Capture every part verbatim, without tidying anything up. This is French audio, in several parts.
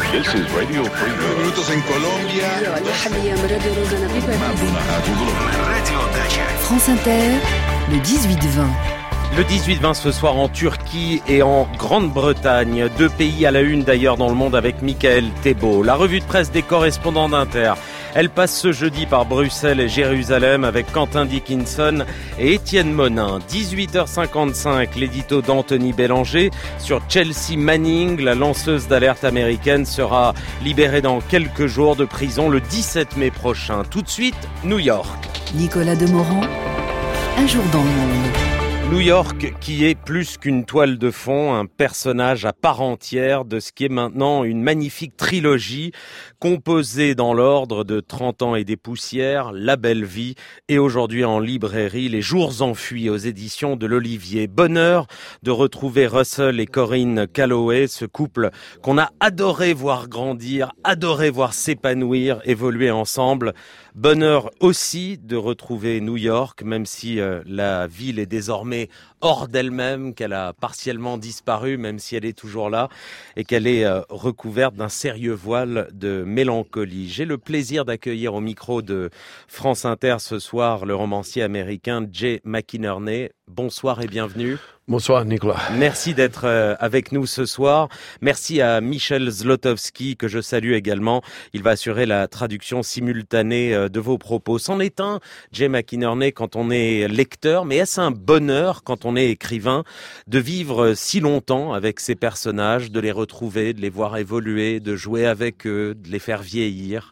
This is Radio Free Europe. Minutos en Colombia. France Inter, le dix-huit vingt. Le dix-huit vingt ce soir en Turquie et en Grande-Bretagne. Deux pays à la une d'ailleurs dans le monde avec Michael Thébault. La revue de presse des correspondants d'Inter. Elle passe ce jeudi par Bruxelles et Jérusalem avec Quentin Dickinson et Étienne Monin. dix-huit heures cinquante-cinq, l'édito d'Anthony Bélanger sur Chelsea Manning. La lanceuse d'alerte américaine sera libérée dans quelques jours de prison le dix-sept mai prochain. Tout de suite, New York. Nicolas Demorand, un jour dans le monde. New York qui est plus qu'une toile de fond, un personnage à part entière de ce qui est maintenant une magnifique trilogie composée dans l'ordre de trente ans et des poussières, La Belle Vie et aujourd'hui en librairie Les Jours enfuis aux éditions de l'Olivier. Bonheur de retrouver Russell et Corinne Calloway, ce couple qu'on a adoré voir grandir, adoré voir s'épanouir, évoluer ensemble. Bonheur aussi de retrouver New York, même si euh, la ville est désormais hors d'elle-même, qu'elle a partiellement disparu, même si elle est toujours là, et qu'elle est euh, recouverte d'un sérieux voile de mélancolie. J'ai le plaisir d'accueillir au micro de France Inter ce soir le romancier américain Jay McInerney. Bonsoir et bienvenue. Bonsoir Nicolas. Merci d'être euh, avec nous ce soir. Merci à Michel Zlotowski que je salue également. Il va assurer la traduction simultanée euh, de vos propos. C'en est un, Jay McInerney, quand on est lecteur, mais est-ce un bonheur quand on est écrivain de vivre si longtemps avec ces personnages, de les retrouver, de les voir évoluer, de jouer avec eux, de les faire vieillir?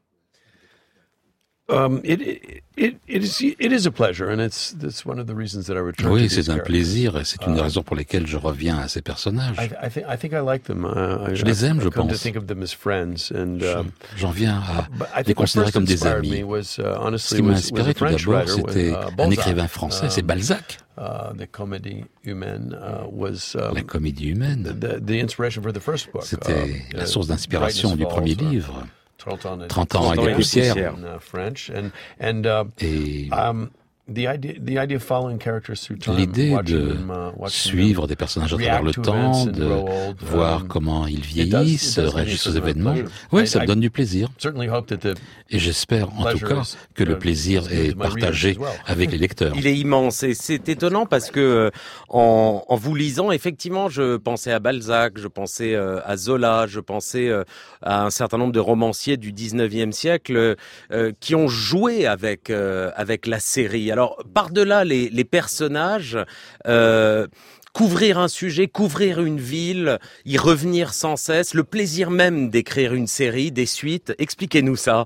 Um, it, it, it, is, it is a pleasure, and it's, that's one of the reasons that I return Oui, to these c'est un plaisir et c'est une des Uh, raisons pour lesquelles je reviens à ces personnages. I, I, think, I think I like them. Uh, I, Je les aime, I je come to pense. think of them as friends, and Je- um, J'en viens à but I les think what considérer first comme des inspired amis. me was, uh, Ce honestly, qui m'a was, was inspiré a tout French d'abord, writer, c'était uh, un Balzac. écrivain français, c'est Um, Balzac. Uh, the Comédie Humaine uh, was um, La comédie humaine, the, the inspiration for the first book. c'était um, la uh, source d'inspiration du Brightness premier Falls, uh, livre. trente ans, trente ans avec des poussières. in uh, French, and and uh, Et um, the idea the idea of following characters through time, l'idée watching de them, uh, watching suivre them des personnages à travers le react to temps, events and de grow old, voir um, comment ils it does- vieillissent, it does give me réagissent aux some événements. pleasure. Oui, I- ça me I donne du plaisir. certainly hope that the Et j'espère en tout pleasure cas is- que le uh, plaisir is given est to my readers partagé as well. avec les lecteurs. Il est immense et c'est étonnant parce que euh, en, en vous lisant, effectivement, je pensais à Balzac, je pensais euh, à Zola, je pensais euh, à un certain nombre de romanciers du dix-neuvième siècle euh, qui ont joué avec euh, avec la série. Alors par-delà les, les personnages, euh, couvrir un sujet, couvrir une ville, y revenir sans cesse, le plaisir même d'écrire une série, des suites. Expliquez-nous ça.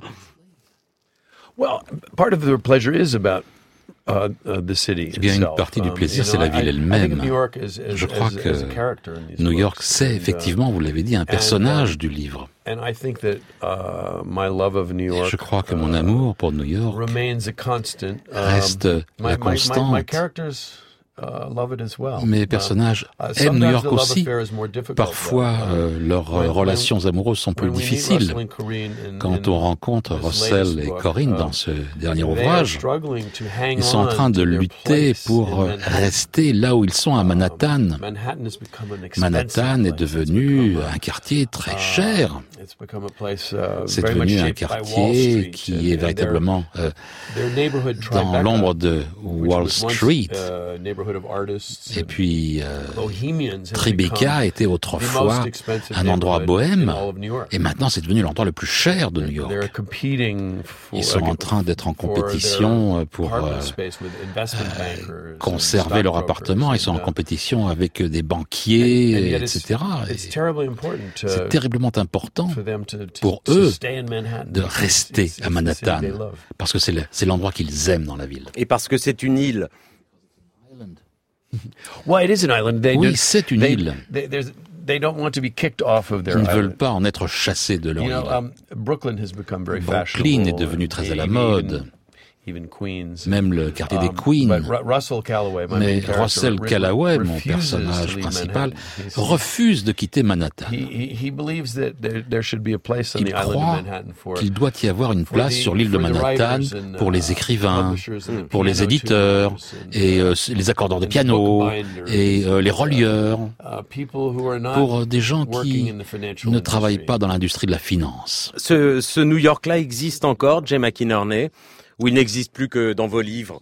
well, part of the pleasure is about uh, uh, the city Eh bien, une itself. partie du Um, plaisir, you c'est know, la ville I- I think elle-même. of New York as- as- Je crois as- que as a character in these New York, books. c'est And, uh, effectivement, vous l'avez dit, un personnage du livre. And I think that uh, my love of New York Je crois que mon uh, amour pour New York remains a constant. Um, reste my, la my- my- constante. My characters uh, love it as well. Mes Uh, personnages uh, aiment New sometimes York the love aussi. affair is more difficult, Parfois, though. euh, leurs when- relations amoureuses sont plus When we meet difficiles. Russell and Corinne in- Quand in on rencontre this Russell latest et book, Corinne uh, dans ce dernier they are ouvrage, struggling to hang ils sont en on train de to their lutter place pour in euh, Manhattan. rester là où ils sont à Manhattan. Manhattan has become an expensive Manhattan est place. It's devenu become a- un quartier très uh, cher. it's become a place, uh, C'est very much devenu un shaped by Wall quartier Street, qui and- est and their- véritablement euh, their neighborhood dans Tribeca, l'ombre de which Wall was once, Street. uh, neighborhood of artists Et and puis, euh, Bohemians have Tribeca become était the autrefois most expensive un endroit neighborhood bohème, in all of New York. et maintenant c'est devenu l'endroit le plus cher de New York. They're competing for- Ils sont en train d'être en for compétition their pour apartment euh, space with investment bankers and conserver leur stockbrokers, appartement. Ils sont en and, uh, compétition avec des and banquiers, yet it's- et cetera. it's Et terribly important to- c'est terriblement important for them to- to- pour to eux stay in Manhattan. de It's- rester it's- à it's the city Manhattan, they love. parce que c'est le- c'est l'endroit qu'ils aiment dans la ville. Et parce que c'est une île. Well, it is an island. They Oui, don't- c'est une they- île. They, there's- they don't want to be kicked off of their Ils ne island. veulent pas en être chassés de leur You know, île. um, Brooklyn has become very Brooklyn fashionable. est devenu très à la and mode. even- even Queens. Même le quartier des Um, Queens. but Ru- Russell Callaway, my Mais main character, Russell re- Callaway, mon refuses personnage to leave principal, Manhattan. He's- refuse de quitter Manhattan. He, he, he believes that there, there should be a place on Il the island croit of Manhattan for qu'il doit y avoir une for place the- sur l'île de for the Manhattan writers and, pour les uh, écrivains, publishers and the pour les piano éditeurs tuners and, et uh, euh, les accordeurs de and the piano bookbinders et euh, les relieurs, uh, people who are not pour euh, des gens working qui in the financial ne travaillent industry. pas dans l'industrie de la finance. Ce, ce New York-là existe encore, Jay McInerney, ou il n'existe plus que dans vos livres?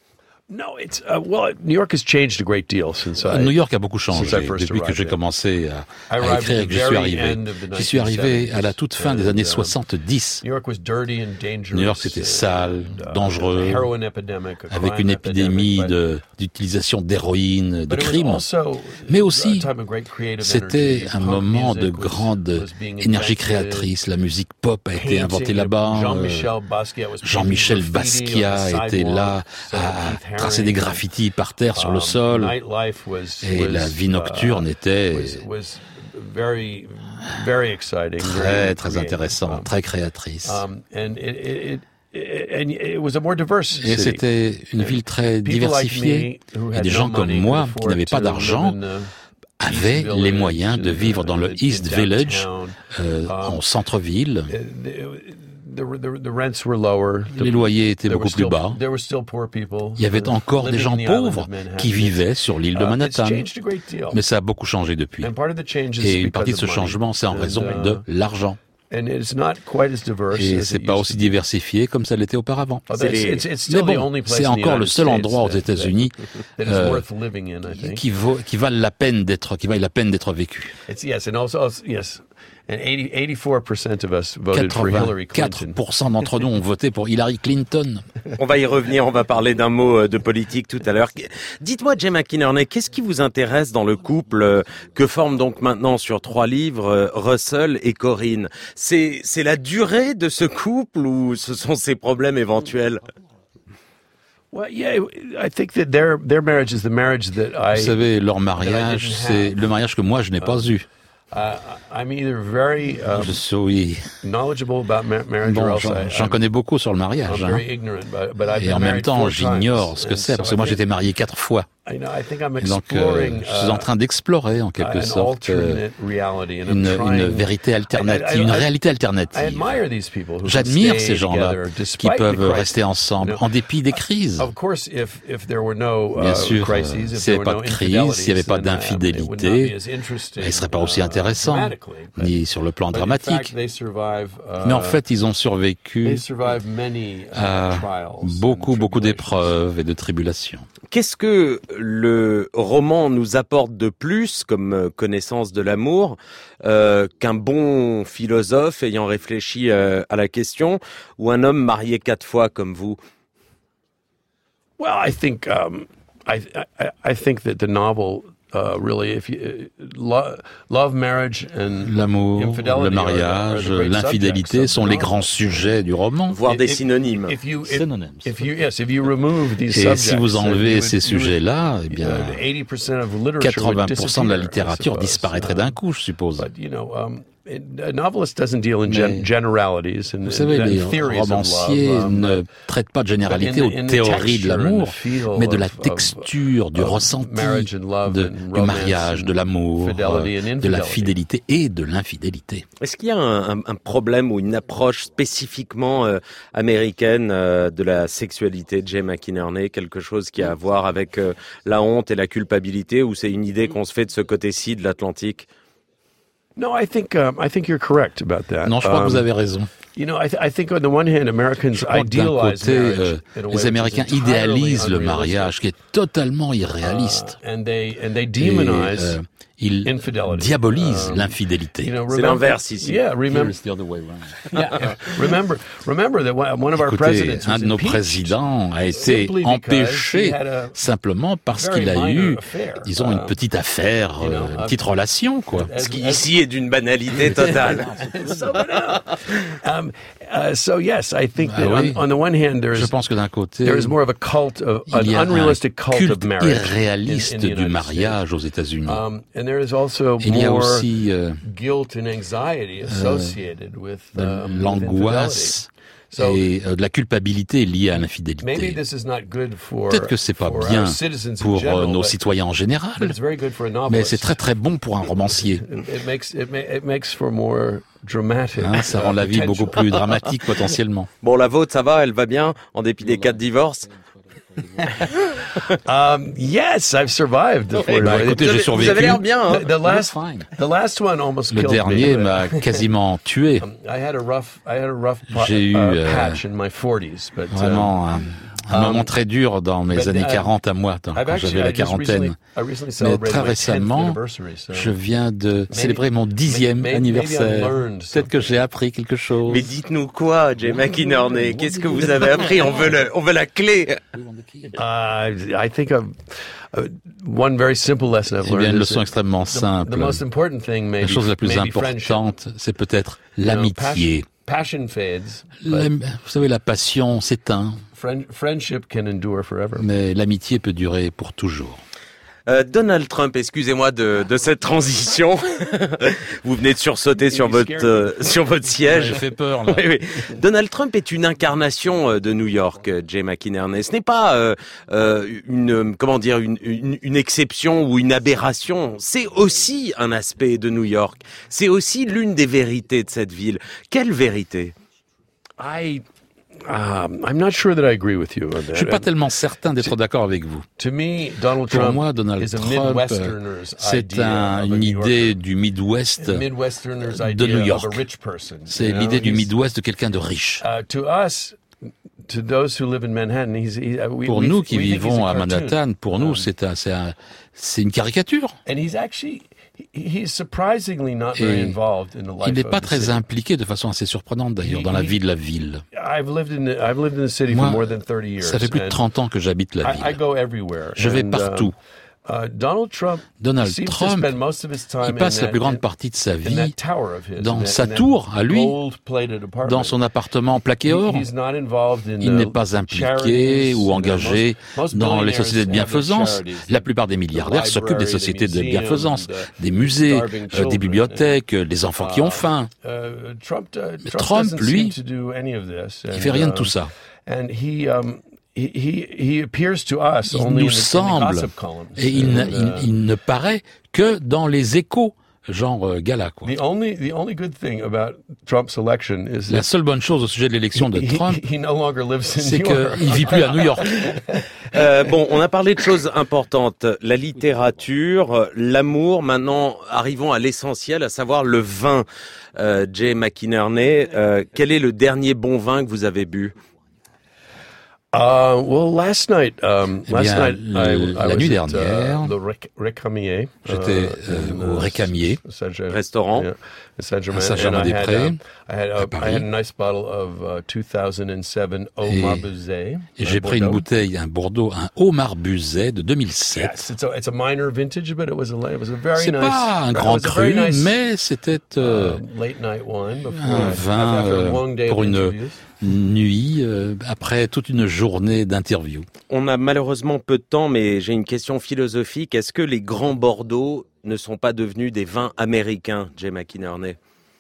No, it's uh, well, New York has changed a great deal since I. New York a beaucoup changé since I first depuis que arrived j'ai there. commencé à, I à arrived écrire at et the que j'y suis very arrivé. end of the J'y suis arrivé à la toute fin des and, années um, soixante-dix. New York was dirty and dangerous. New York, c'était sale, and, uh, dangereux, a heroin epidemic, a avec crime une épidémie epidemic, de, d'utilisation d'héroïne, de but- but it was crimes. also Mais a aussi, time of great creative c'était energy. un Punk moment de music was- grande was being énergie invented. créatrice. La musique pop a été Painting, inventée là-bas. Jean-Michel Euh, Basquiat was Jean-Michel painting graffiti Basquiat on the était sidewalk, là so à Keith tracer des Haring, graffitis par terre sur le um, sol. nightlife was- Et was, la vie uh, nocturne était was- was very, very exciting, très, very très creative. intéressante, Um, très créatrice. um, and it, it, it, and it was a more diverse Et city. c'était une ville très People like diversifiée. me, who Et had des no gens comme money, moi, could qui n'avaient pas afford to d'argent, live in the avaient East les Village, moyens de vivre dans le in East Village, downtown. euh, en centre-ville. The, the, the rents were lower. Les loyers étaient There beaucoup were plus still- bas. there were still poor people Il y avait encore des living gens in the island of pauvres Manhattan. qui vivaient sur l'île de Uh, it's Manhattan. changed a great deal. Mais ça a beaucoup changé depuis. And part of the change is Et une because partie de of ce money. changement, c'est en And, raison uh, de l'argent. And it's not quite as diverse Et as c'est it pas used aussi to be. diversifié comme ça l'était auparavant. Although it's- les- it's- it's still Mais the bon, only place c'est in the encore le United seul States endroit aux that- États-Unis that is euh, worth living in, I think. qui vaut, qui valent la peine d'être, qui valent la peine d'être vécu. It's, yes, and also, also- yes, and eighty, eighty-four percent of us voted for Hillary quatre-vingt-quatre Clinton. pour cent d'entre nous ont voté pour Hillary Clinton. On va y revenir, on va parler d'un mot euh, de politique tout à l'heure. Dites-moi, Jay McInerney, qu'est-ce qui vous intéresse dans le couple euh, que forment donc maintenant sur trois livres euh, Russell et Corinne? C'est, c'est la durée de ce couple ou ce sont ses problèmes éventuels? Well, yeah, I think that their their marriage is the marriage that I. Vous savez, leur mariage, didn't c'est have. le mariage que moi je n'ai pas eu. Uh, I'm either very um, Je suis knowledgeable about ma- marriage or bon, else j'en, I, j'en I'm, connais beaucoup sur le I'm mariage. Hein. very ignorant, but, but I've Et been en même married temps, four j'ignore times. ce que And c'est, so parce que I moi think- j'étais marié quatre fois. I know, I think I'm Et donc, euh, exploring je suis en train d'explorer en uh, quelque an sorte euh, alternate reality, and I'm une, une trying- vérité I- alternative, I- une I- réalité I alternative. admire these people who can J'admire stay ces gens-là together qui despite the peuvent crisis. rester ensemble You know, en dépit des crises. Of course, if if there were no uh, Bien sûr, crises, euh, if s'il there n'y were avait no pas de crise, s'il n'y avait infidelities, pas then, uh, it would not d'infidélité, be as interesting, il ne serait pas aussi uh, intéressant, dramatically. But- ni sur le plan but in dramatique. fact, they survive, uh, Mais en fait, ils ont they survécu survive many, uh, à trials beaucoup, and beaucoup tribulations. d'épreuves et de tribulations. Qu'est-ce que le roman nous apporte de plus comme euh, connaissance de l'amour euh, qu'un bon philosophe ayant réfléchi euh, à la question ou un homme marié quatre fois comme vous? Well, I think um, I, I I think that the novel uh, really, if you uh, lo- love, marriage, and L'amour, infidelity le are the- mariage, are the great l'infidélité subjects of sont the les novel. grands sujets du roman. Voire des If- synonymes. If you, if, Synonyms. if you, yes, if you remove these Et subjects, si vous uh, enlevez you would- ces you would- sujets-là, eh bien, uh, eighty percent of literature would quatre-vingts pour cent de la disappear, I littérature suppose. disparaîtrait Uh, d'un coup, je suppose. But you know, um, it, a novelist doesn't deal in gen- Mais, generalities and, Vous savez, and les theories of romanciers love. um, ne traitent pas de généralité but in ou the- de in the théorie de texture and l'amour, the feel mais de la of- of- texture, du of ressenti, marriage and love de, and du romance mariage, de and l'amour, fidelity euh, and de la infidelity. fidélité et de l'infidélité. Est-ce qu'il y a un, un- un problème ou une approche spécifiquement euh, américaine euh, de la sexualité de Jay McInerney, quelque chose qui a à voir avec euh, la honte et la culpabilité, ou c'est une idée qu'on se fait de ce côté-ci de l'Atlantique? No, I think um, I think you're correct about that. Non, je crois que vous Um, avez raison. You know, I, th- I think on the one hand, Americans Je crois que d'un idealize côté, marriage euh, in a way les which is Américains entirely idéalisent le unrealistic. mariage, qui est totalement irréaliste. Uh, and they and they Et, demonize euh, ils infidelity. diabolisent Um, l'infidélité. You know, C'est remember- l'inverse ici. Yeah, remember, the other way around. yeah, remember, remember that one one of our Écoutez, presidents un was de nos impeached présidents a été simply because empêché he had a simplement parce very qu'il a minor eu, affair. disons, une Um, petite affaire, you know, euh, une uh, petite relation, quoi. as- Ce qui as- ici est d'une banalité totale. so, um, uh, so yes, I think that Ah oui. on, on the one hand, Je there's pense que d'un côté, there is more of a cult of an il y a un unrealistic cult culte of marriage in- irréaliste in the du United mariage aux États-Unis. States. Um, and there is also Il y a more aussi euh, guilt and anxiety associated with de um, with l'angoisse So, et euh, de la culpabilité liée à maybe l'infidélité. this is not good for, Peut-être que c'est pas for bien our citizens in pour euh, general, nos but- citoyens en but général, it's very good for a mais novelist. c'est très très bon pour un romancier. It, it makes it, ma- it makes for more dramatic. Hein, ça uh, rend la vie potential. beaucoup plus dramatique potentiellement. Bon, la vôtre, ça va, elle va bien, en dépit des quatre divorces? Um, yes, I've survived. the four bah, divorces. écoutez, Vous j'ai avez- survécu. Vous avez l'air bien, hein? The, the last, fine. the last one almost Le killed dernier me. m'a quasiment tué. Um, I had a rough, I had a rough pa- J'ai eu, uh, euh, patch in my forties, but um, Vraiment un, un um, moment très dur dans mes but, années uh, quarante à moi, dans- I've quand actually, j'avais la I just recently, quarantaine. I recently Mais celebrated très my tenth récemment, anniversary. So je viens de maybe- célébrer mon dixième maybe- maybe I've anniversaire. learned Peut-être que j'ai appris quelque chose. Mais dites-nous quoi, Jay McInerney? Qu'est-ce que vous avez appris? On veut le, on veut la clé. Uh, I think of uh, one very simple lesson I've Eh bien, learned. une is leçon that extrêmement the, simple. the most important thing, La maybe, chose la plus maybe friendship. importante, c'est peut-être You know, l'amitié. passion, passion fades, La- but Vous savez, la passion s'éteint, friend, friendship can endure forever. mais l'amitié peut durer pour toujours. Euh, Donald Trump, excusez-moi de, de cette transition. Vous venez de sursauter sur votre, euh, sur votre siège. J'ai fait peur, là. Oui, oui. Donald Trump est une incarnation euh, de New York, euh, Jay McInerney. Ce n'est pas euh, euh, une euh, comment dire une, une, une exception ou une aberration. C'est aussi un aspect de New York. C'est aussi l'une des vérités de cette ville. Quelle vérité? I, um, I'm not sure that I agree with you on that. Je suis pas tellement certain d'être d'accord avec vous. To me, Donald Pour Trump moi, Donald is a Trump, Midwesterner's c'est idea un- of a une New idée Yorker. du Midwest. A Midwesterner's de idea New York. of a rich person. C'est you know? l'idée du He's- Midwest de quelqu'un de riche. Uh, to us, to those who live in Manhattan, he's, he, uh, we, Pour we, nous qui we think he's vivons a à cartoon. Manhattan, pour nous, Um, c'est un, c'est un, c'est une caricature. And he's actually, he, he's surprisingly not very Et involved in the life Il n'est of pas the très city. impliqué de façon assez surprenante d'ailleurs Il- dans la il- vie de la ville. I've lived in the, I've lived in the city Moi, for more than thirty years. Ça fait plus de and trente ans que j'habite la I, I ville. go everywhere. Je vais And, partout. um, uh, Donald Trump Donald seems to Trump, spend most of his time il passe in la that- plus grande in- partie de sa in vie that tower of his, dans in that- sa in that tour, à lui, gold-plated apartment. dans son appartement plaqué He- or. he's not involved in Il the n'est pas impliqué charities, ou you know, engagé most- most dans les billionaires sociétés de have their bienfaisance. charities. La plupart des milliardaires The s'occupent des library, sociétés the de museum, bienfaisance, the des musées, starving euh, des children. bibliothèques, euh, les enfants qui ont faim. Uh, Trump, uh, Mais Trump, Trump, doesn't lui, seem to do any of this. Il And, fait rien de um, tout ça. And he, um, he, he, he appears to us Il only in nous the, in the semble, gossip columns. et il, ne- And, il- uh, il ne paraît que dans les échos, genre euh, gala, quoi. The only, the only good thing about Trump's election is La that seule bonne chose au sujet de l'élection de he, Trump, he no longer lives in c'est New York. qu'il vit plus à New York. Euh, bon, on a parlé de choses importantes. La littérature, euh, l'amour. Maintenant, arrivons à l'essentiel, à savoir le vin. Euh, Jay McInerney, euh, quel est le dernier bon vin que vous avez bu? Uh, well, last night, um, Eh last bien, night, le- I, I la was nuit at, dernière, uh, le Rec- Récamier. j'étais, uh, euh, in, au uh, Récamier, Saint-Germain- restaurant. yeah, Saint-Germain. à Saint-Germain-des-Prés, And I had, um, I had, à a, I Paris. had a nice bottle of uh, two thousand seven Omar Buzet. Et j'ai pris une bouteille, un Bordeaux, un Homard Buzet de deux mille sept. Yes, it's a, it's a minor vintage, but it was a, it was a very C'est nice. pas un it grand was a very cru, nice, mais c'était euh, uh, late night wine before un I- vin after a euh, long day pour of une interviews. nuit, euh, après toute une journée d'interview. On a malheureusement peu de temps, mais j'ai une question philosophique. Est-ce que les grands Bordeaux ne sont pas devenus des vins américains, Jay McInerney?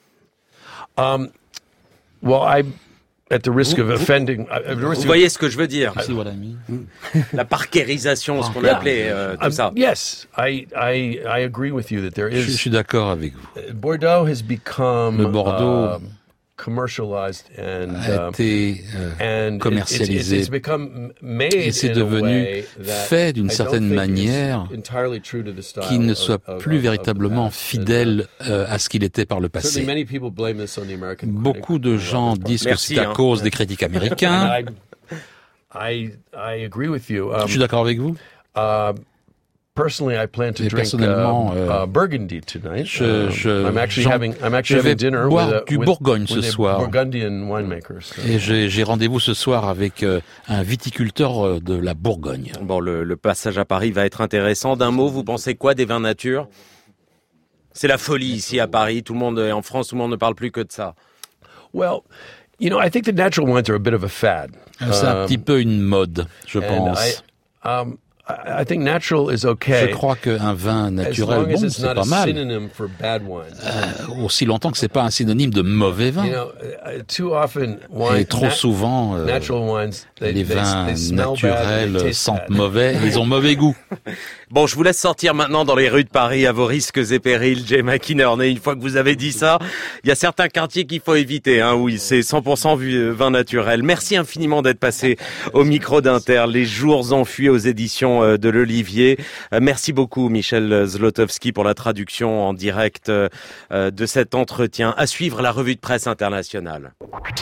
Um, well, I, at the risk Vous- of vous- offending, at the risk Vous of voyez ce que je veux dire? C'est what I mean. La parkérisation, ce qu'on Yeah. appelait euh, tout Um, ça. Yes, I, I I agree with you that there Je, je is suis d'accord avec vous. Bordeaux has become Le Bordeaux um, commercialized and A um, été euh, and it- commercialisé. It's, it's become made Et c'est in a devenu way that fait d'une I don't certaine think is manière entirely true to the style qui ne of- soit of- plus of- of véritablement the past. fidèle euh, à ce qu'il était par le And, uh, certainly passé. many people blame this on the American critic. Beaucoup de gens disent que Merci, c'est à hein. cause des critiques américains. And I, I I agree with you. Um, Je suis d'accord avec vous. Uh, personally, I plan to Et drink personnellement, uh, euh, uh, Burgundy tonight. je- Um, je- I'm actually j'en- having I'm je actually vais having dinner boire with a, du with, Bourgogne ce with a soir. Burgundian winemaker. So. Et j'ai j'ai rendez-vous ce soir avec euh, un viticulteur euh, de la Bourgogne. Bon, le, le passage à Paris va être intéressant. D'un mot, vous pensez quoi des vins nature? C'est la folie ici à Paris. Tout le monde, en France, tout le monde ne parle plus que de ça. Well, you know, I think the natural wines are a bit of a fad. C'est un Um, petit peu une mode, je and pense. I, um, I think natural is okay. Je crois qu'un vin naturel, bon, c'est pas mal. Euh, aussi longtemps que c'est pas un synonyme de mauvais vin. You know, uh, too often, wine, Et trop souvent, euh, wines, they, les vins they, they naturels sentent mauvais, ils ont mauvais goût. Bon, je vous laisse sortir maintenant dans les rues de Paris à vos risques et périls, Jay McInerney. Une fois que vous avez dit ça, il y a certains quartiers qu'il faut éviter, hein, oui, c'est cent pour cent vin naturel. Merci infiniment d'être passé au micro d'Inter, Les Jours enfuis aux éditions de l'Olivier. Merci beaucoup, Michel Zlotowski, pour la traduction en direct de cet entretien. À suivre la revue de presse internationale.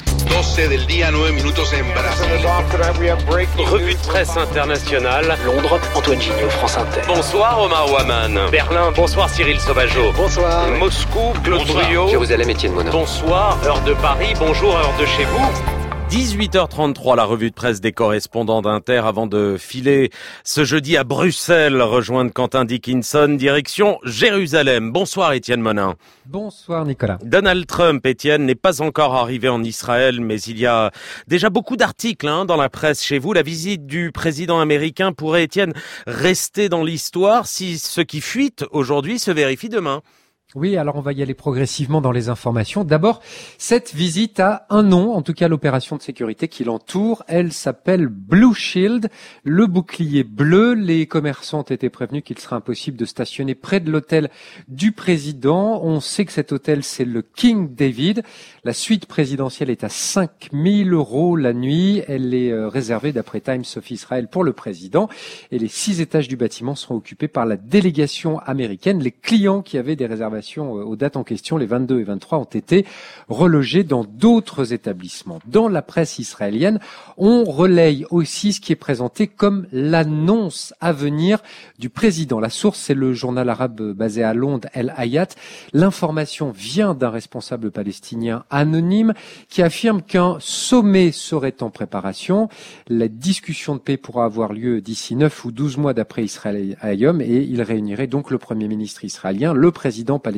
Revue de presse internationale. Londres, Antoine Gignot, France Inter. Bonsoir Omar Ouaman. Berlin, bonsoir Cyril Sauvageau. Bonsoir. Moscou, Claude Bruyot. Jérusalem, Étienne Monin. Bonsoir, heure de Paris, bonjour, heure de chez vous. dix-huit heures trente-trois, la revue de presse des correspondants d'Inter avant de filer ce jeudi à Bruxelles, rejoindre Quentin Dickinson, direction Jérusalem. Bonsoir Étienne Monin. Bonsoir Nicolas. Donald Trump, Étienne, n'est pas encore arrivé en Israël, mais il y a déjà beaucoup d'articles hein, dans la presse chez vous. La visite du président américain pourrait, Étienne, rester dans l'histoire si ce qui fuite aujourd'hui se vérifie demain. Oui, alors on va y aller progressivement dans les informations. D'abord, cette visite a un nom, en tout cas l'opération de sécurité qui l'entoure. Elle s'appelle Blue Shield, le bouclier bleu. Les commerçants ont été prévenus qu'il serait impossible de stationner près de l'hôtel du président. On sait que cet hôtel, c'est le King David. La suite présidentielle est à cinq mille euros la nuit. Elle est réservée, d'après Times of Israel, pour le président. Et les six étages du bâtiment seront occupés par la délégation américaine. Les clients qui avaient des réservations aux dates en question, les vingt-deux et vingt-trois, ont été relogés dans d'autres établissements. Dans la presse israélienne, on relaye aussi ce qui est présenté comme l'annonce à venir du président. La source, c'est le journal arabe basé à Londres, El Hayat. L'information vient d'un responsable palestinien anonyme qui affirme qu'un sommet serait en préparation. La discussion de paix pourra avoir lieu d'ici neuf ou douze mois d'après Israël Hayom, et il réunirait donc le premier ministre israélien, le président palestinien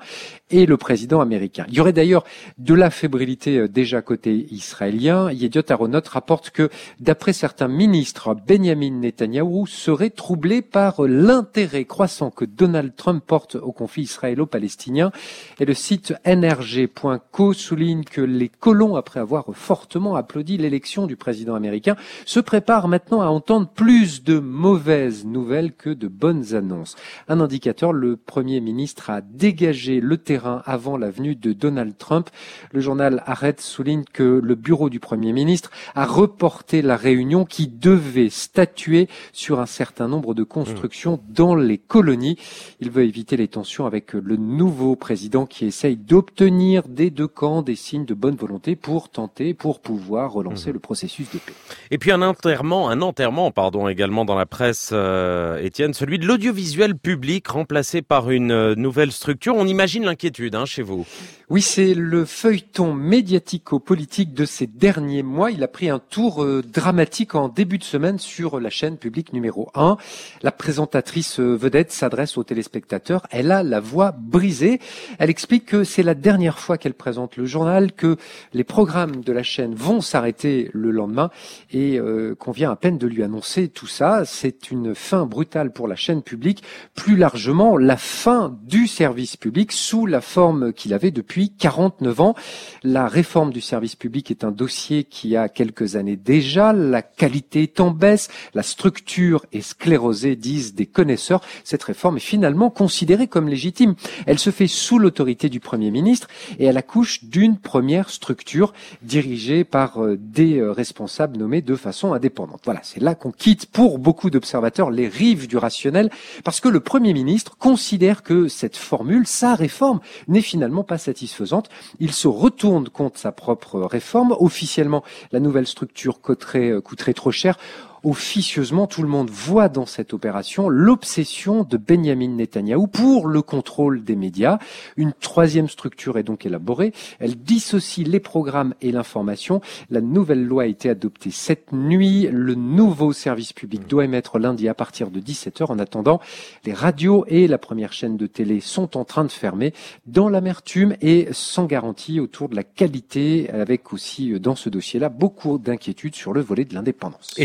et le président américain. Il y aurait d'ailleurs de la fébrilité déjà côté israélien. Yediot Aharonot rapporte que, d'après certains ministres, Benjamin Netanyahou serait troublé par l'intérêt croissant que Donald Trump porte au conflit israélo-palestinien. Et le site N R G point co souligne que les colons, après avoir fortement applaudi l'élection du président américain, se préparent maintenant à entendre plus de mauvaises nouvelles que de bonnes annonces. Un indicateur, le premier ministre a dégager le terrain avant la venue de Donald Trump. Le journal Haaretz souligne que le bureau du Premier ministre a reporté la réunion qui devait statuer sur un certain nombre de constructions dans les colonies. Il veut éviter les tensions avec le nouveau président qui essaye d'obtenir des deux camps des signes de bonne volonté pour tenter, pour pouvoir relancer mmh. le processus de paix. Et puis un enterrement, un enterrement, pardon, également dans la presse, euh, Étienne, celui de l'audiovisuel public remplacé par une euh, nouvelle structure. On imagine l'inquiétude hein, chez vous. Oui, c'est le feuilleton médiatico-politique de ces derniers mois. Il a pris un tour euh, dramatique en début de semaine sur la chaîne publique numéro un. La présentatrice euh, vedette s'adresse aux téléspectateurs. Elle a la voix brisée. Elle explique que c'est la dernière fois qu'elle présente le journal, que les programmes de la chaîne vont s'arrêter le lendemain et euh, qu'on vient à peine de lui annoncer tout ça. C'est une fin brutale pour la chaîne publique. Plus largement, la fin du service public sous la forme qu'il avait depuis quarante-neuf ans. La réforme du service public est un dossier qui a quelques années déjà. La qualité est en baisse, la structure est sclérosée, disent des connaisseurs. Cette réforme est finalement considérée comme légitime. Elle se fait sous l'autorité du Premier ministre et elle accouche d'une première structure dirigée par des responsables nommés de façon indépendante. Voilà, c'est là qu'on quitte pour beaucoup d'observateurs les rives du rationnel parce que le Premier ministre considère que cette formule, sa réforme, n'est finalement pas satisfaisante. Il se retourne contre sa propre réforme. Officiellement, la nouvelle structure coûterait, coûterait trop cher. Officieusement, tout le monde voit dans cette opération l'obsession de Benjamin Netanyahou pour le contrôle des médias. Une troisième structure est donc élaborée. Elle dissocie les programmes et l'information. La nouvelle loi a été adoptée cette nuit. Le nouveau service public doit émettre lundi à partir de dix-sept heures. En attendant, les radios et la première chaîne de télé sont en train de fermer dans l'amertume et sans garantie autour de la qualité, avec aussi dans ce dossier-là beaucoup d'inquiétudes sur le volet de l'indépendance. Étienne Monin.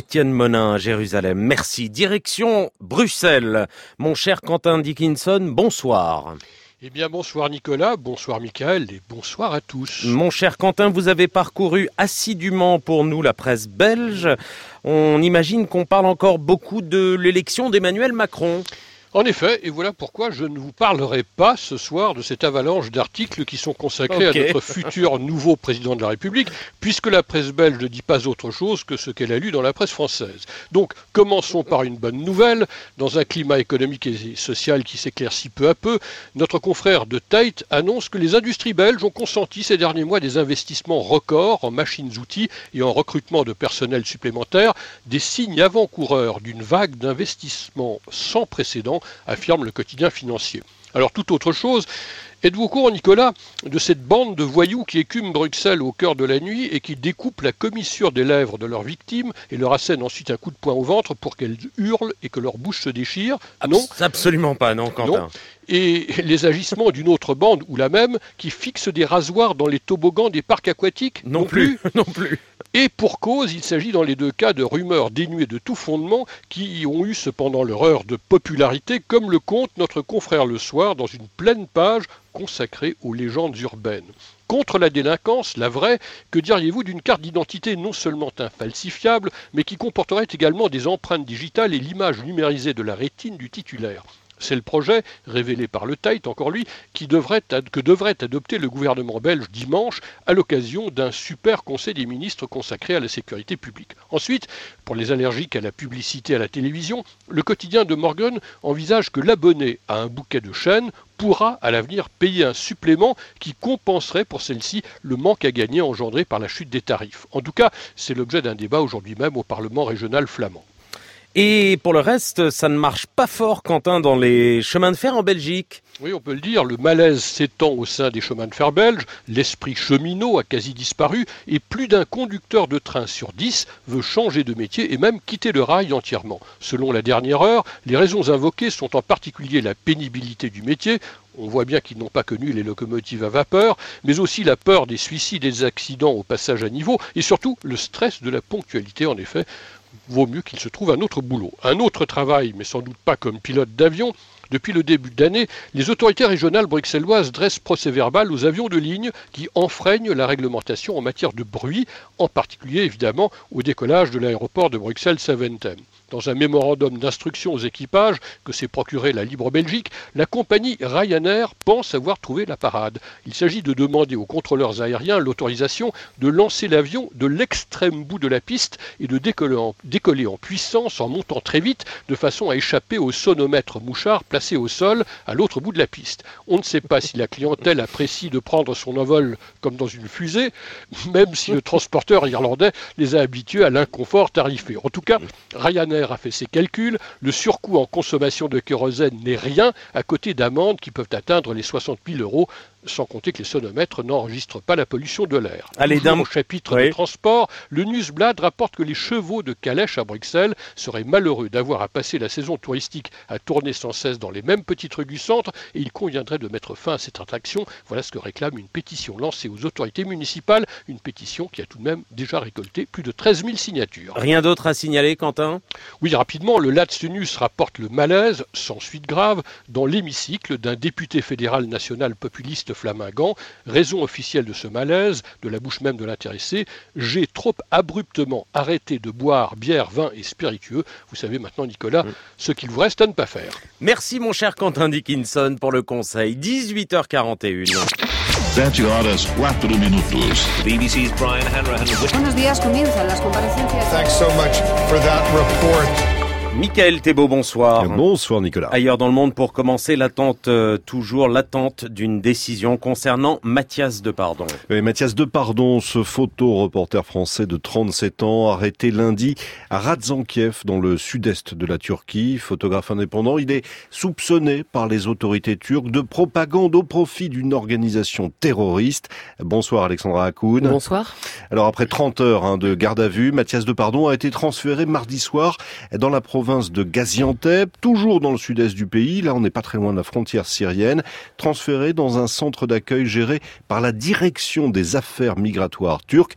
Monin à Jérusalem. Merci. Direction Bruxelles. Mon cher Quentin Dickinson, bonsoir. Eh bien, bonsoir Nicolas, bonsoir Michael et bonsoir à tous. Mon cher Quentin, vous avez parcouru assidûment pour nous la presse belge. On imagine qu'on parle encore beaucoup de l'élection d'Emmanuel Macron. En effet, et voilà pourquoi je ne vous parlerai pas ce soir de cette avalanche d'articles qui sont consacrés okay. à notre futur nouveau président de la République, puisque la presse belge ne dit pas autre chose que ce qu'elle a lu dans la presse française. Donc, commençons par une bonne nouvelle. Dans un climat économique et social qui s'éclaircit peu à peu, notre confrère de Tate annonce que les industries belges ont consenti ces derniers mois des investissements records en machines-outils et en recrutement de personnel supplémentaire, des signes avant-coureurs d'une vague d'investissements sans précédent, affirme le quotidien financier. Alors, toute autre chose, êtes-vous au courant, Nicolas, de cette bande de voyous qui écument Bruxelles au cœur de la nuit et qui découpent la commissure des lèvres de leurs victimes et leur assènent ensuite un coup de poing au ventre pour qu'elles hurlent et que leur bouche se déchire? Non, absolument pas, non, Quentin. Non. Et les agissements d'une autre bande, ou la même, qui fixe des rasoirs dans les toboggans des parcs aquatiques? Non, non plus, plus. non plus. Et pour cause, il s'agit dans les deux cas de rumeurs dénuées de tout fondement qui ont eu cependant leur heure de popularité, comme le compte notre confrère Le Soir dans une pleine page consacrée aux légendes urbaines. Contre la délinquance, la vraie, que diriez-vous d'une carte d'identité non seulement infalsifiable, mais qui comporterait également des empreintes digitales et l'image numérisée de la rétine du titulaire? C'est le projet, révélé par le Tate, encore lui, qui devrait, que devrait adopter le gouvernement belge dimanche à l'occasion d'un super conseil des ministres consacré à la sécurité publique. Ensuite, pour les allergiques à la publicité à la télévision, le quotidien de Morgan envisage que l'abonné à un bouquet de chaînes pourra à l'avenir payer un supplément qui compenserait pour celle-ci le manque à gagner engendré par la chute des tarifs. En tout cas, c'est l'objet d'un débat aujourd'hui même au Parlement régional flamand. Et pour le reste, ça ne marche pas fort, Quentin, dans les chemins de fer en Belgique. Oui, on peut le dire, le malaise s'étend au sein des chemins de fer belges, l'esprit cheminot a quasi disparu et plus d'un conducteur de train sur dix veut changer de métier et même quitter le rail entièrement. Selon la dernière heure, les raisons invoquées sont en particulier la pénibilité du métier. On voit bien qu'ils n'ont pas connu les locomotives à vapeur, mais aussi la peur des suicides et des accidents au passage à niveau et surtout le stress de la ponctualité. En effet, vaut mieux qu'il se trouve un autre boulot. Un autre travail, mais sans doute pas comme pilote d'avion. Depuis le début d'année, les autorités régionales bruxelloises dressent procès-verbal aux avions de ligne qui enfreignent la réglementation en matière de bruit, en particulier évidemment au décollage de l'aéroport de Bruxelles-Zaventem. Dans un mémorandum d'instruction aux équipages que s'est procuré la Libre Belgique, la compagnie Ryanair pense avoir trouvé la parade. Il s'agit de demander aux contrôleurs aériens l'autorisation de lancer l'avion de l'extrême bout de la piste et de décoller en, décoller en puissance en montant très vite de façon à échapper au sonomètre mouchard placé au sol à l'autre bout de la piste. On ne sait pas si la clientèle apprécie de prendre son envol comme dans une fusée, même si le transporteur irlandais les a habitués à l'inconfort tarifé. En tout cas, Ryanair a fait ses calculs, le surcoût en consommation de kérosène n'est rien à côté d'amendes qui peuvent atteindre les soixante mille euros, sans compter que les sonomètres n'enregistrent pas la pollution de l'air. Allez, d'un... Au chapitre oui. de transport, le Newsblad rapporte que les chevaux de calèche à Bruxelles seraient malheureux d'avoir à passer la saison touristique à tourner sans cesse dans les mêmes petites rues du centre et il conviendrait de mettre fin à cette attraction. Voilà ce que réclame une pétition lancée aux autorités municipales, une pétition qui a tout de même déjà récolté plus de treize mille signatures. Rien d'autre à signaler, Quentin ? Oui, rapidement, le Latsunius rapporte le malaise, sans suite grave, dans l'hémicycle d'un député fédéral national populiste flamingant. Raison officielle de ce malaise, de la bouche même de l'intéressé, j'ai trop abruptement arrêté de boire bière, vin et spiritueux. Vous savez maintenant, Nicolas, mmh. ce qu'il vous reste à ne pas faire. Merci mon cher Quentin Dickinson pour le conseil. dix-huit heures quarante et une. Sete horas, cuatro minutos. B B C's Brian Hanrahan. Buenos días, comienzan las comparecencias. Thanks so much for that report. Mickaël Thébault, bonsoir. Bonsoir Nicolas. Ailleurs dans le monde, pour commencer, l'attente, euh, toujours l'attente d'une décision concernant Mathias Depardon. Oui, Mathias Depardon, ce photo-reporter français de trente-sept ans, arrêté lundi à Radzankief, dans le sud-est de la Turquie. Photographe indépendant, il est soupçonné par les autorités turques de propagande au profit d'une organisation terroriste. Bonsoir Alexandra Hakoun. Bonsoir. Alors après trente heures hein, de garde à vue, Mathias Depardon a été transféré mardi soir dans la province de Gaziantep, toujours dans le sud-est du pays. Là, on n'est pas très loin de la frontière syrienne. Transféré dans un centre d'accueil géré par la direction des affaires migratoires turques.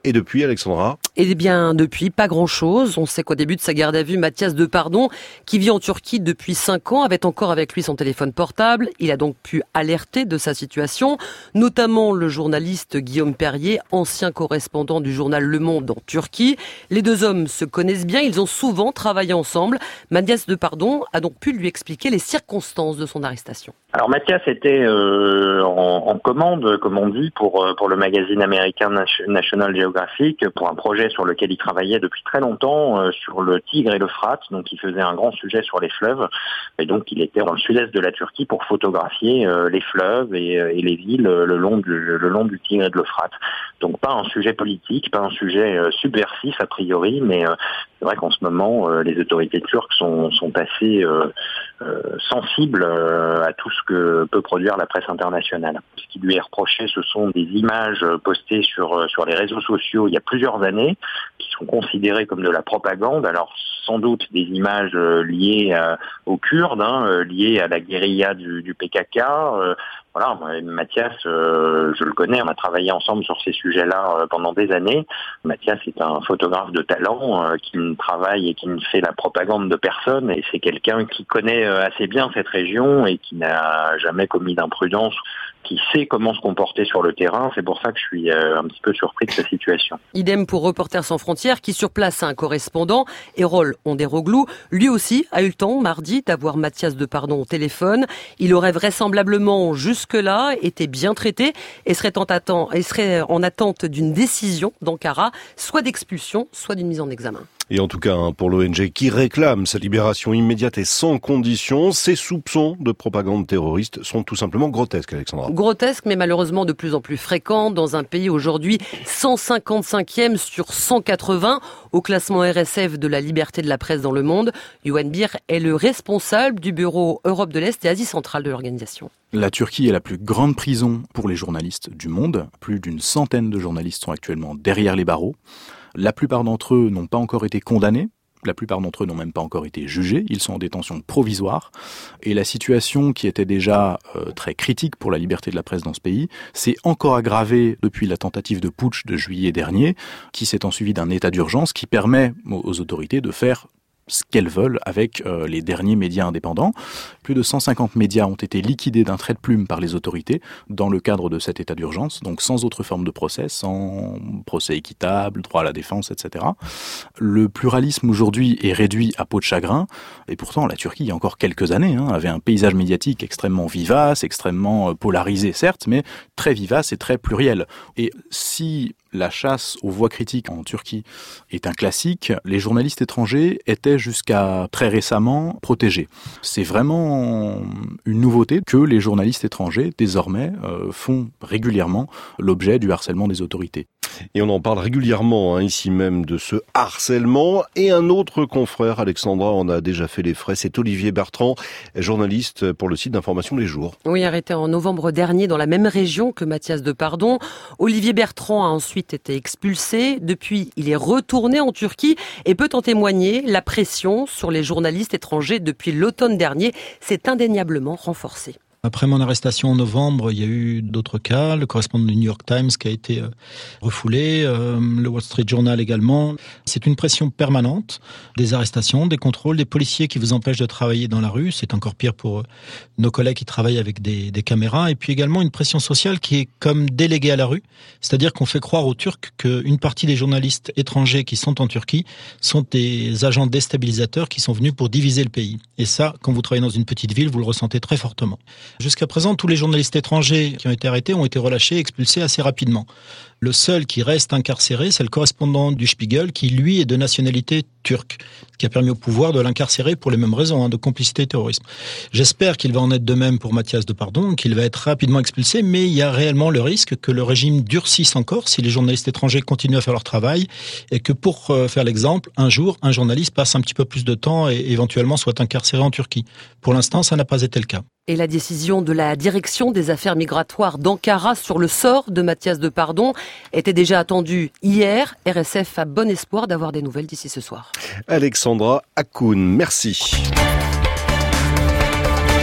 Et depuis, Alexandra ? Eh bien, depuis, pas grand-chose. On sait qu'au début de sa garde à vue, Mathias Depardon, qui vit en Turquie depuis cinq ans, avait encore avec lui son téléphone portable. Il a donc pu alerter de sa situation, notamment le journaliste Guillaume Perrier, ancien correspondant du journal Le Monde en Turquie. Les deux hommes se connaissent bien, ils ont souvent travaillé ensemble. Mathias Depardon a donc pu lui expliquer les circonstances de son arrestation. Alors Mathias était euh, en, en commande, comme on dit, pour pour le magazine américain National Geographic, pour un projet sur lequel il travaillait depuis très longtemps, euh, sur le Tigre et l'Euphrate. Donc il faisait un grand sujet sur les fleuves, et donc il était dans le sud-est de la Turquie pour photographier euh, les fleuves et, et les villes le long du le long du Tigre et de l'Euphrate. Donc pas un sujet politique, pas un sujet euh, subversif a priori, mais euh, c'est vrai qu'en ce moment euh, les autorités turques sont sont assez euh, euh, sensibles euh, à tout ce que peut produire la presse internationale. Ce qui lui est reproché, ce sont des images postées sur sur les réseaux sociaux il y a plusieurs années, qui sont considérées comme de la propagande. Alors sans doute des images liées à, aux Kurdes, hein, liées à la guérilla du, du P K K. Euh, Voilà, Mathias, euh, je le connais, on a travaillé ensemble sur ces sujets-là euh, pendant des années. Mathias est un photographe de talent euh, qui ne travaille et qui ne fait la propagande de personne, et c'est quelqu'un qui connaît euh, assez bien cette région et qui n'a jamais commis d'imprudence, qui sait comment se comporter sur le terrain. C'est pour ça que je suis euh, un petit peu surpris de sa situation. Idem pour Reporters sans frontières, qui sur place a un correspondant, Erol Onderoglou. Lui aussi a eu le temps, mardi, d'avoir Mathias Depardon au téléphone. Il aurait vraisemblablement, jusque-là, été bien traité et serait en attente, et serait en attente d'une décision d'Ankara, soit d'expulsion, soit d'une mise en examen. Et en tout cas, hein, pour l'O N G qui réclame sa libération immédiate et sans condition, ces soupçons de propagande terroriste sont tout simplement grotesques, Alexandra. Grotesques, mais malheureusement de plus en plus fréquents dans un pays aujourd'hui cent cinquante-cinquième sur cent quatre-vingts au classement R S F de la liberté de la presse dans le monde. Yohann Bir est le responsable du bureau Europe de l'Est et Asie centrale de l'organisation. La Turquie est la plus grande prison pour les journalistes du monde. Plus d'une centaine de journalistes sont actuellement derrière les barreaux. La plupart d'entre eux n'ont pas encore été condamnés. La plupart d'entre eux n'ont même pas encore été jugés. Ils sont en détention provisoire. Et la situation qui était déjà euh, très critique pour la liberté de la presse dans ce pays s'est encore aggravée depuis la tentative de putsch de juillet dernier, qui s'est ensuivi d'un état d'urgence qui permet aux autorités de faire ce qu'elles veulent avec euh, les derniers médias indépendants. Plus de cent cinquante médias ont été liquidés d'un trait de plume par les autorités dans le cadre de cet état d'urgence, donc sans autre forme de procès, sans procès équitable, droit à la défense, et cetera. Le pluralisme aujourd'hui est réduit à peau de chagrin, et pourtant la Turquie, il y a encore quelques années, hein, avait un paysage médiatique extrêmement vivace, extrêmement polarisé certes, mais très vivace et très pluriel. Et si la chasse aux voix critiques en Turquie est un classique, les journalistes étrangers étaient jusqu'à très récemment protégés. C'est vraiment une nouveauté que les journalistes étrangers, désormais, euh, font régulièrement l'objet du harcèlement des autorités. Et on en parle régulièrement, hein, ici même, de ce harcèlement. Et un autre confrère, Alexandra, en a déjà fait les frais, c'est Olivier Bertrand, journaliste pour le site d'information Les Jours. Oui, arrêté en novembre dernier dans la même région que Mathias Depardon. Olivier Bertrand a ensuite été expulsé. Depuis, il est retourné en Turquie et peut en témoigner. La pression sur les journalistes étrangers depuis l'automne dernier s'est indéniablement renforcée. Après mon arrestation en novembre, il y a eu d'autres cas. Le correspondant du New York Times qui a été euh, refoulé, euh, le Wall Street Journal également. C'est une pression permanente, des arrestations, des contrôles, des policiers qui vous empêchent de travailler dans la rue. C'est encore pire pour euh, nos collègues qui travaillent avec des, des caméras. Et puis également une pression sociale qui est comme déléguée à la rue. C'est-à-dire qu'on fait croire aux Turcs qu'une partie des journalistes étrangers qui sont en Turquie sont des agents déstabilisateurs qui sont venus pour diviser le pays. Et ça, quand vous travaillez dans une petite ville, vous le ressentez très fortement. Jusqu'à présent, tous les journalistes étrangers qui ont été arrêtés ont été relâchés, expulsés assez rapidement. Le seul qui reste incarcéré, c'est le correspondant du Spiegel, qui lui est de nationalité turque, ce qui a permis au pouvoir de l'incarcérer pour les mêmes raisons, hein, de complicité et terrorisme. J'espère qu'il va en être de même pour Mathias Depardon, qu'il va être rapidement expulsé, mais il y a réellement le risque que le régime durcisse encore si les journalistes étrangers continuent à faire leur travail, et que pour euh, faire l'exemple, un jour, un journaliste passe un petit peu plus de temps et éventuellement soit incarcéré en Turquie. Pour l'instant, ça n'a pas été le cas. Et la décision de la direction des affaires migratoires d'Ankara sur le sort de Mathias Depardon était déjà attendue hier. R S F a bon espoir d'avoir des nouvelles d'ici ce soir. Alexandra Akoun, merci. En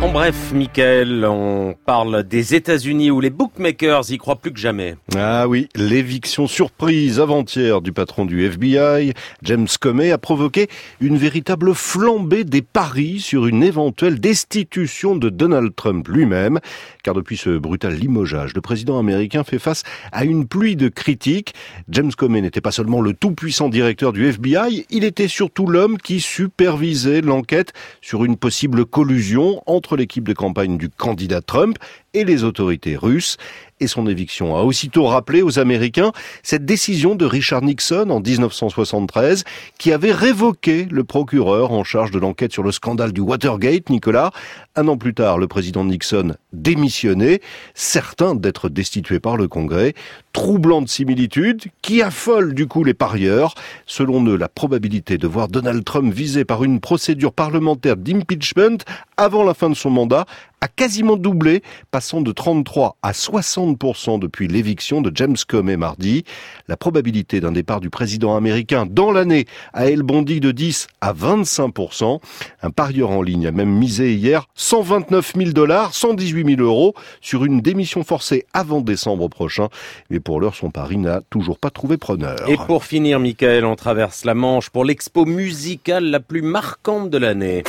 En bref, Mickaël, on parle des États-Unis où les bookmakers y croient plus que jamais. Ah oui, l'éviction surprise avant-hier du patron du F B I, James Comey, a provoqué une véritable flambée des paris sur une éventuelle destitution de Donald Trump lui-même. Car depuis ce brutal limogeage, le président américain fait face à une pluie de critiques. James Comey n'était pas seulement le tout-puissant directeur du F B I, il était surtout l'homme qui supervisait l'enquête sur une possible collusion entre l'équipe de campagne du candidat Trump et les autorités russes. Et son éviction a aussitôt rappelé aux Américains cette décision de Richard Nixon en dix-neuf cent soixante-treize qui avait révoqué le procureur en charge de l'enquête sur le scandale du Watergate, Nicolas. Un an plus tard, le président Nixon démissionnait, certain d'être destitué par le Congrès. Troublante similitude qui affole du coup les parieurs. Selon eux, la probabilité de voir Donald Trump visé par une procédure parlementaire d'impeachment avant la fin de son mandat a quasiment doublé, passant de trente-trois à soixante pour cent depuis l'éviction de James Comey mardi. La probabilité d'un départ du président américain dans l'année a elle bondi de dix à vingt-cinq pour cent. Un parieur en ligne a même misé hier cent vingt-neuf mille dollars, cent dix-huit mille euros sur une démission forcée avant décembre prochain. Mais pour l'heure, son pari n'a toujours pas trouvé preneur. Et pour finir, Mickaël, on traverse la Manche pour l'expo musicale la plus marquante de l'année.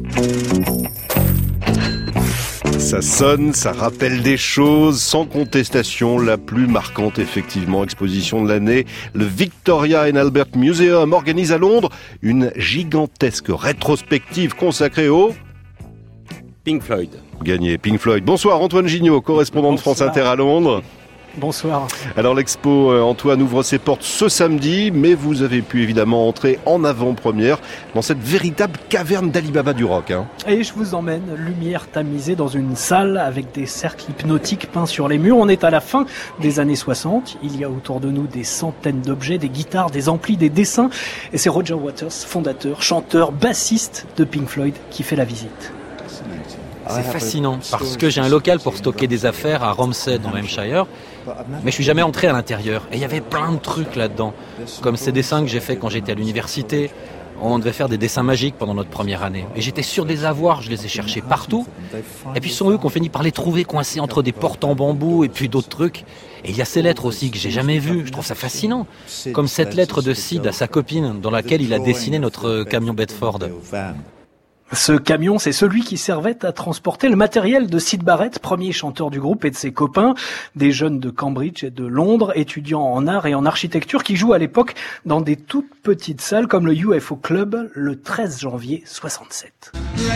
Ça sonne, ça rappelle des choses, sans contestation, la plus marquante effectivement exposition de l'année. Le Victoria and Albert Museum organise à Londres une gigantesque rétrospective consacrée au Pink Floyd. Gagné Pink Floyd. Bonsoir Antoine Gignot, correspondant Bonsoir. de France Inter à Londres. Bonsoir. Alors l'expo, Antoine, ouvre ses portes ce samedi, mais vous avez pu évidemment entrer en avant-première dans cette véritable caverne d'Alibaba du rock. Hein. Et je vous emmène, lumière tamisée, dans une salle avec des cercles hypnotiques peints sur les murs. On est à la fin des années soixante. Il y a autour de nous des centaines d'objets, des guitares, des amplis, des dessins. Et c'est Roger Waters, fondateur, chanteur, bassiste de Pink Floyd, qui fait la visite. C'est fascinant parce que j'ai un local pour stocker des affaires à Romsey dans le Hampshire, mais je suis jamais entré à l'intérieur. Et il y avait plein de trucs là-dedans, comme ces dessins que j'ai faits quand j'étais à l'université. On devait faire des dessins magiques pendant notre première année. Et j'étais sûr de les avoir, je les ai cherchés partout. Et puis ce sont eux qu'on finit par les trouver coincés entre des portes en bambou et puis d'autres trucs. Et il y a ces lettres aussi que j'ai jamais vues, je trouve ça fascinant. Comme cette lettre de Sid à sa copine dans laquelle il a dessiné notre camion Bedford. Ce camion, c'est celui qui servait à transporter le matériel de Syd Barrett, premier chanteur du groupe, et de ses copains, des jeunes de Cambridge et de Londres, étudiants en art et en architecture, qui jouent à l'époque dans des toutes petites salles comme le U F O Club le treize janvier soixante-sept.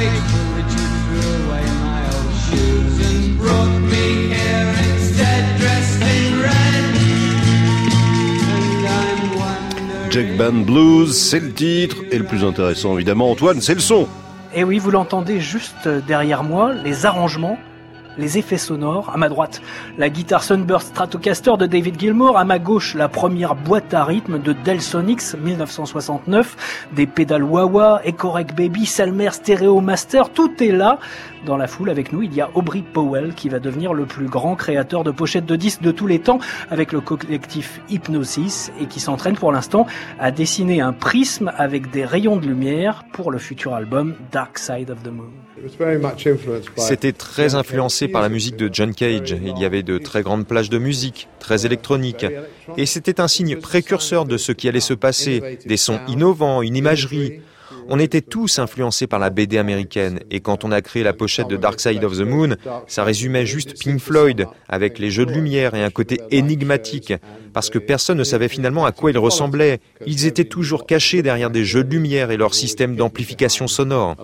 Jack Band Blues, c'est le titre, et le plus intéressant évidemment, Antoine, c'est le son. Et oui, vous l'entendez juste derrière moi, les arrangements, les effets sonores. À ma droite, la guitare Sunburst Stratocaster de David Gilmour. À ma gauche, la première boîte à rythme de Delsonics mille neuf cent soixante-neuf. Des pédales wah-wah, Ecorec Baby, Selmer Stereo Master. Tout est là. Dans la foule avec nous, il y a Aubrey Powell qui va devenir le plus grand créateur de pochettes de disques de tous les temps avec le collectif Hypnosis et qui s'entraîne pour l'instant à dessiner un prisme avec des rayons de lumière pour le futur album Dark Side of the Moon. C'était très influencé par la musique de John Cage. Il y avait de très grandes plages de musique, très électroniques. Et c'était un signe précurseur de ce qui allait se passer, des sons innovants, une imagerie. On était tous influencés par la B D américaine et quand on a créé la pochette de Dark Side of the Moon, ça résumait juste Pink Floyd avec les jeux de lumière et un côté énigmatique parce que personne ne savait finalement à quoi ils ressemblaient. Ils étaient toujours cachés derrière des jeux de lumière et leur système d'amplification sonore.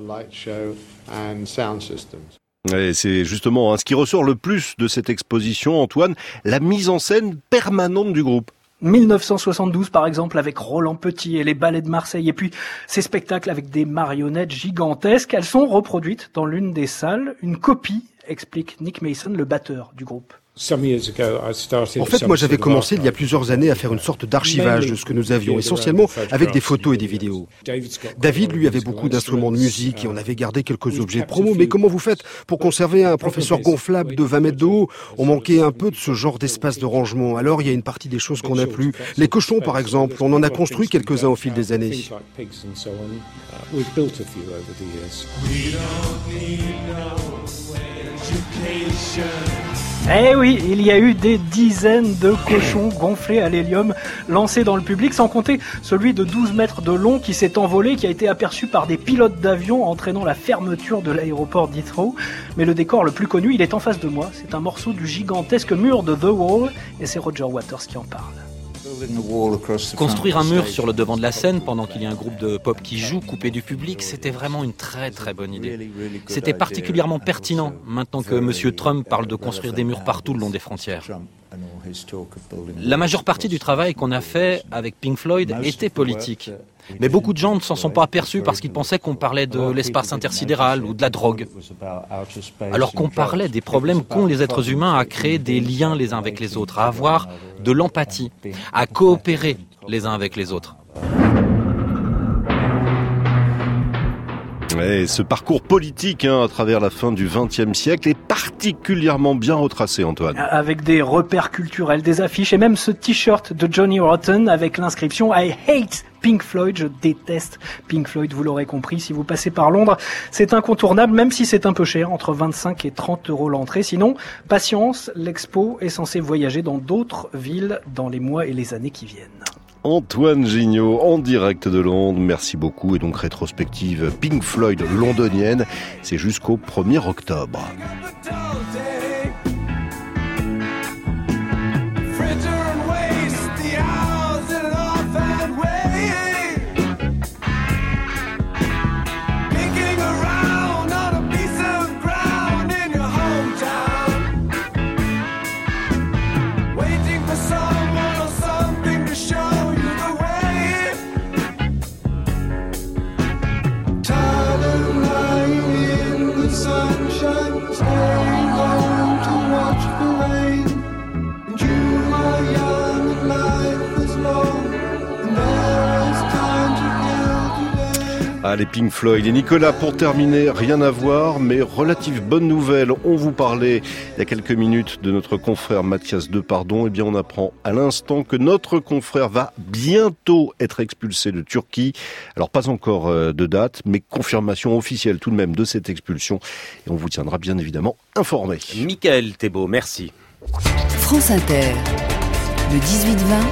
Et c'est justement hein, ce qui ressort le plus de cette exposition, Antoine, la mise en scène permanente du groupe. mille neuf cent soixante-douze par exemple avec Roland Petit et les ballets de Marseille et puis ces spectacles avec des marionnettes gigantesques, elles sont reproduites dans l'une des salles, une copie, explique Nick Mason, le batteur du groupe. En fait, moi j'avais commencé il y a plusieurs années à faire une sorte d'archivage de ce que nous avions, essentiellement avec des photos et des vidéos. David, lui, avait beaucoup d'instruments de musique et on avait gardé quelques objets de promo. Mais comment vous faites pour conserver un professeur gonflable de vingt mètres de haut? On manquait un peu de ce genre d'espace de rangement. Alors il y a une partie des choses qu'on n'a plus. Les cochons, par exemple, on en a construit quelques-uns au fil des années. Eh oui, il y a eu des dizaines de cochons gonflés à l'hélium lancés dans le public, sans compter celui de douze mètres de long qui s'est envolé, qui a été aperçu par des pilotes d'avion entraînant la fermeture de l'aéroport d'Heathrow. Mais le décor le plus connu, il est en face de moi. C'est un morceau du gigantesque mur de The Wall et c'est Roger Waters qui en parle. Construire un mur sur le devant de la scène pendant qu'il y a un groupe de pop qui joue, coupé du public, c'était vraiment une très très bonne idée. C'était particulièrement pertinent maintenant que M. Trump parle de construire des murs partout le long des frontières. La majeure partie du travail qu'on a fait avec Pink Floyd était politique. Mais beaucoup de gens ne s'en sont pas aperçus parce qu'ils pensaient qu'on parlait de l'espace intersidéral ou de la drogue. Alors qu'on parlait des problèmes qu'ont les êtres humains à créer des liens les uns avec les autres, à avoir de l'empathie, à coopérer les uns avec les autres. Et ce parcours politique hein, à travers la fin du vingtième siècle est particulièrement bien retracé, Antoine. Avec des repères culturels, des affiches et même ce t-shirt de Johnny Rotten avec l'inscription « I hate Pink Floyd », je déteste Pink Floyd, vous l'aurez compris, si vous passez par Londres, c'est incontournable, même si c'est un peu cher, entre vingt-cinq et trente euros l'entrée. Sinon, patience, l'expo est censée voyager dans d'autres villes dans les mois et les années qui viennent. Antoine Gignot, en direct de Londres, merci beaucoup. Et donc rétrospective Pink Floyd londonienne, c'est jusqu'au premier octobre. Ah, les Pink Floyd. Et Nicolas, pour terminer, rien à voir, mais relative bonne nouvelle. On vous parlait il y a quelques minutes de notre confrère Mathias Depardon. Eh bien, on apprend à l'instant que notre confrère va bientôt être expulsé de Turquie. Alors, pas encore de date, mais confirmation officielle tout de même de cette expulsion. Et on vous tiendra bien évidemment informé. Michael Thébault, merci. France Inter, le dix-huit vingt.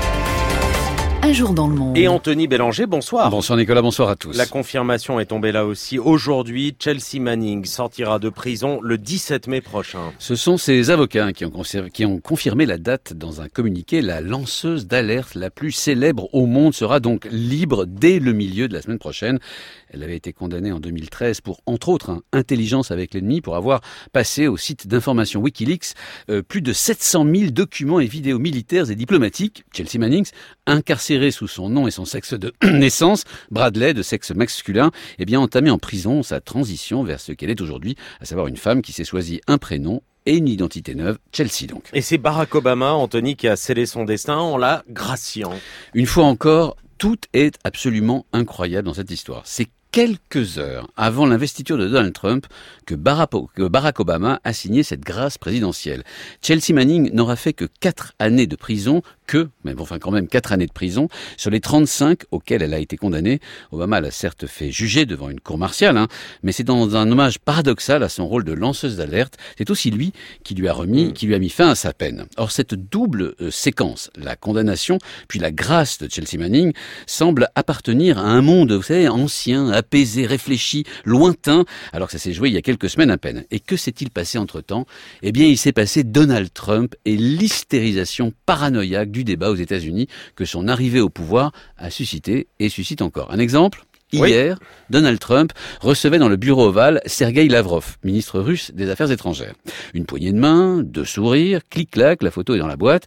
Un jour dans le monde. Et Anthony Bélanger, bonsoir. Bonsoir Nicolas, bonsoir à tous. La confirmation est tombée là aussi. Aujourd'hui, Chelsea Manning sortira de prison le dix-sept mai prochain. Ce sont ses avocats qui ont, conservé, qui ont confirmé la date dans un communiqué. La lanceuse d'alerte la plus célèbre au monde sera donc libre dès le milieu de la semaine prochaine. Elle avait été condamnée en deux mille treize pour, entre autres, hein, intelligence avec l'ennemi, pour avoir passé au site d'information Wikileaks euh, plus de sept cent mille documents et vidéos militaires et diplomatiques. Chelsea Manning, incarcérée sous son nom et son sexe de naissance, Bradley, de sexe masculin, eh bien entamé en prison sa transition vers ce qu'elle est aujourd'hui, à savoir une femme qui s'est choisie un prénom et une identité neuve, Chelsea donc. Et c'est Barack Obama, Anthony, qui a scellé son destin en la graciant. Une fois encore, tout est absolument incroyable dans cette histoire. C'est quelques heures avant l'investiture de Donald Trump que Barack Obama a signé cette grâce présidentielle. Chelsea Manning n'aura fait que quatre années de prison, que, mais bon, enfin quand même quatre années de prison, sur les trente-cinq auxquelles elle a été condamnée. Obama l'a certes fait juger devant une cour martiale, hein, mais c'est dans un hommage paradoxal à son rôle de lanceuse d'alerte. C'est aussi lui qui lui a remis, qui lui a mis fin à sa peine. Or, cette double euh, séquence, la condamnation puis la grâce de Chelsea Manning, semble appartenir à un monde, vous savez, ancien, apaisé, réfléchi, lointain, alors que ça s'est joué il y a quelques semaines à peine. Et que s'est-il passé entre-temps ? Eh bien, il s'est passé Donald Trump et l'hystérisation paranoïaque du débat aux États-Unis que son arrivée au pouvoir a suscité et suscite encore. Un exemple ? Hier, oui. Donald Trump recevait dans le bureau ovale Sergueï Lavrov, ministre russe des Affaires étrangères. Une poignée de main, deux sourires, clic-clac, la photo est dans la boîte.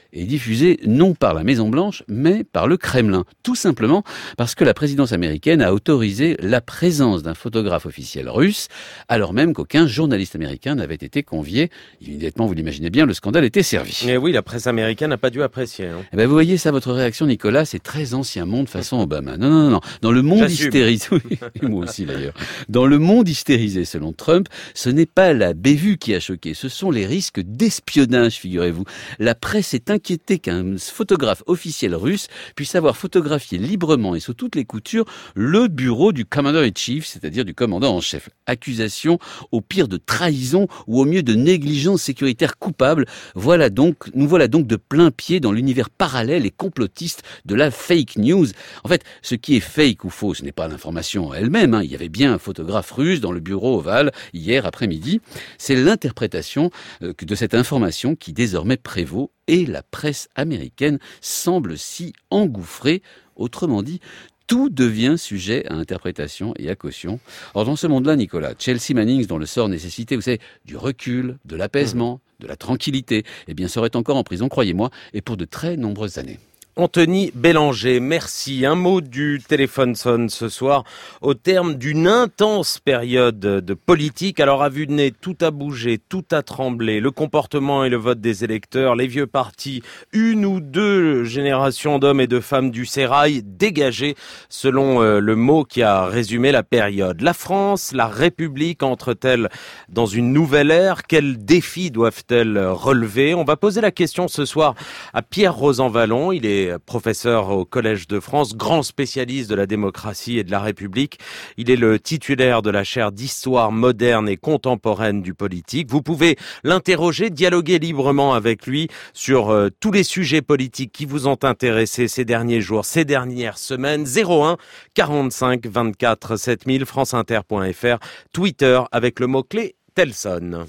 est diffusée non par la Maison-Blanche, mais par le Kremlin. Tout simplement parce que la présidence américaine a autorisé la présence d'un photographe officiel russe, alors même qu'aucun journaliste américain n'avait été convié. Immédiatement, vous l'imaginez bien, le scandale était servi. Et oui, la presse américaine n'a pas dû apprécier. Hein. Eh ben, vous voyez ça, votre réaction, Nicolas, c'est très ancien monde façon Obama. Non, non, non, non. Dans le monde hystérisé, oui, moi aussi d'ailleurs. Dans le monde hystérisé, selon Trump, ce n'est pas la bévue qui a choqué, ce sont les risques d'espionnage, figurez-vous. La presse est inquiétée qu'un photographe officiel russe puisse avoir photographié librement et sous toutes les coutures le bureau du Commander-in-Chief, c'est-à-dire du commandant en chef. Accusation au pire de trahison ou au mieux de négligence sécuritaire coupable. Voilà donc, nous voilà donc de plein pied dans l'univers parallèle et complotiste de la fake news. En fait, ce qui est fake ou faux, ce n'est pas l'information elle-même. Hein. Il y avait bien un photographe russe dans le bureau ovale hier après-midi. C'est l'interprétation de cette information qui désormais prévaut et la presse américaine semble s'y engouffrer. Autrement dit, tout devient sujet à interprétation et à caution. Or, dans ce monde-là, Nicolas, Chelsea Mannings, dont le sort nécessitait, vous savez, du recul, de l'apaisement, de la tranquillité, eh bien, serait encore en prison, croyez-moi, et pour de très nombreuses années. Anthony Bélanger, merci. Un mot du téléphone sonne ce soir au terme d'une intense période de politique. Alors à vue de nez, tout a bougé, tout a tremblé. Le comportement et le vote des électeurs, les vieux partis, une ou deux générations d'hommes et de femmes du sérail dégagés, selon euh, le mot qui a résumé la période. La France, la République entre-t-elle dans une nouvelle ère? Quels défis doivent-elles relever? On va poser la question ce soir à Pierre Rosanvallon. Il est professeur au Collège de France, grand spécialiste de la démocratie et de la République. Il est le titulaire de la chaire d'histoire moderne et contemporaine du politique. Vous pouvez l'interroger, dialoguer librement avec lui sur euh, tous les sujets politiques qui vous ont intéressé ces derniers jours, ces dernières semaines. zéro un quarante-cinq vingt-quatre sept mille franceinter point f r, Twitter avec le mot-clé Telson.